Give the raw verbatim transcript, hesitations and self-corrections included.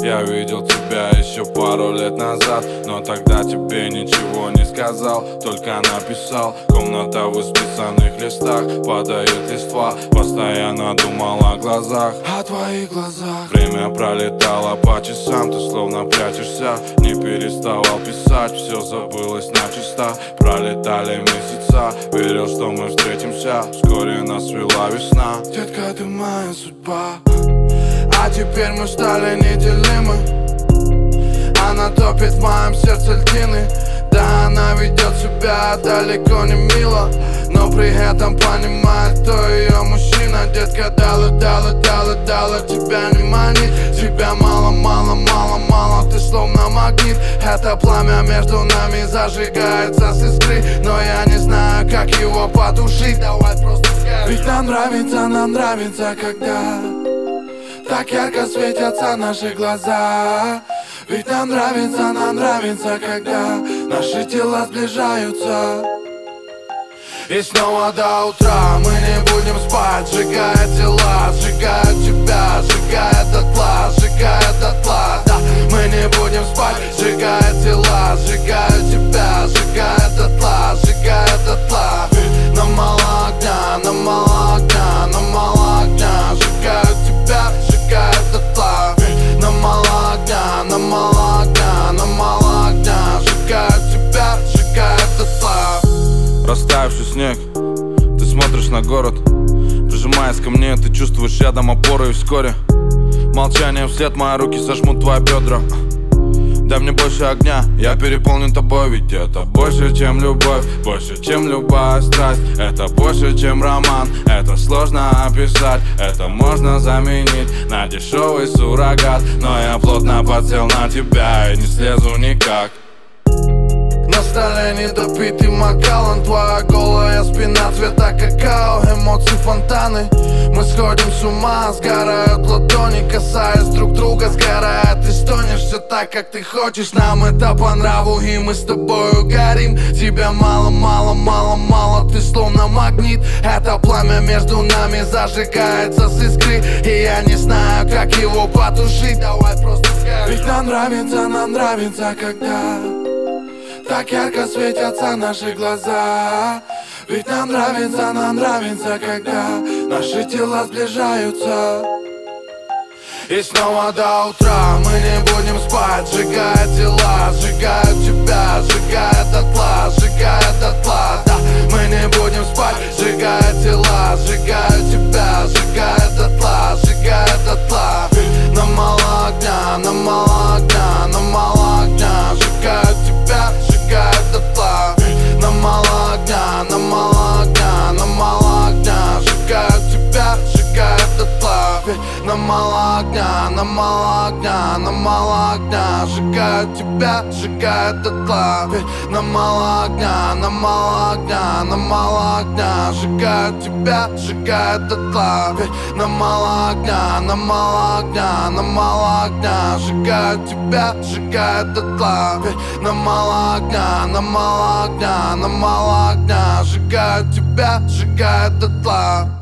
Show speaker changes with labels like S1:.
S1: Я видел тебя еще пару лет назад, но тогда тебе ничего не сказал, только написал. Комната в исписанных листах, падает листва. Постоянно думал о глазах, о твоих глазах. Время пролетало по часам, ты словно прячешься. Не переставал писать, все забылось начисто. Пролетали месяца, верил, что мы встретимся. Вскоре нас свела весна. Детка, ты моя судьба. А теперь мы стали неделимы. Она топит в моем сердце льдины. Да, она ведет себя далеко не мило, но при этом понимает, кто ее мужчина. Детка, дала, дала, дала, дала, тебя не манит. Тебя мало, мало, мало, мало, ты словно магнит. Это пламя между нами зажигается с искры, но я не знаю, как его потушить. Давай просто скажи. Ведь нам нравится, нам нравится, когда так ярко светятся наши глаза. Ведь нам нравится, нам нравится, когда наши тела сближаются. И снова до утра мы не будем спать, сжигая тела, сжигая тебя, сжигая дотла, сжигая дотла. Да, мы не будем спать, сжигая тела, сжигая тебя, сжигая дотла, сжигая дотла. Нам мало огня, нам мало огня, нам мало огня, сжигаю тебя, сжигая дотла. Нам мало огня, нам мало огня, нам мало огня, сжигаю тебя, сжигаю дотла. Растаявший снег, ты смотришь на город. Прижимаясь ко мне, ты чувствуешь рядом опору. И вскоре молчание вслед, мои руки сожмут твои бедра. Дай мне больше огня, я переполнен тобой. Ведь это больше, чем любовь, больше, чем любая страсть. Это больше, чем роман, это сложно описать. Это можно заменить на дешевый суррогат. Но я плотно подсел на тебя и не слезу никак. На столе недопитый Макалан, твоя голая спина цвета какао, эмоции фонтаны. Мы сходим с ума, сгорают ладони, касаясь друг друга, сгорает и стонешь. Все так, как ты хочешь, нам это по нраву, и мы с тобою горим. Тебя мало, мало, мало, мало, ты словно магнит. Это пламя между нами зажигается с искры, и я не знаю, как его потушить. Давай просто скажи. Ведь нам нравится, нам нравится, когда так ярко светятся наши глаза. Ведь нам нравится, нам нравится, когда наши тела сближаются. И снова до утра мы не будем спать, сжигая тела, сжигая тебя, сжигая дотла, сжигая дотла. Да, мы не будем спать, сжигая тела, сжигая тебя, сжигая дотла, сжигая дотла. Нам мало огня, нам мало огня, нам мало огня, сжигаю тебя, сжигая дотла. Нам мало огня, нам мало огня, нам мало огня, сжигаю тебя, сжигаю дотла. Нам мало огня, нам мало огня, нам мало огня, сжигаю тебя, сжигаю дотла. Нам мало огня, нам мало огня, нам мало огня, сжигаю тебя, сжигаю дотла. Нам мало огня, нам мало огня, нам мало огня, сжигаю тебя, сжигаю дотла. Нам мало огня, нам мало огня, нам мало огня, сжигаю тебя, сжигаю дотла.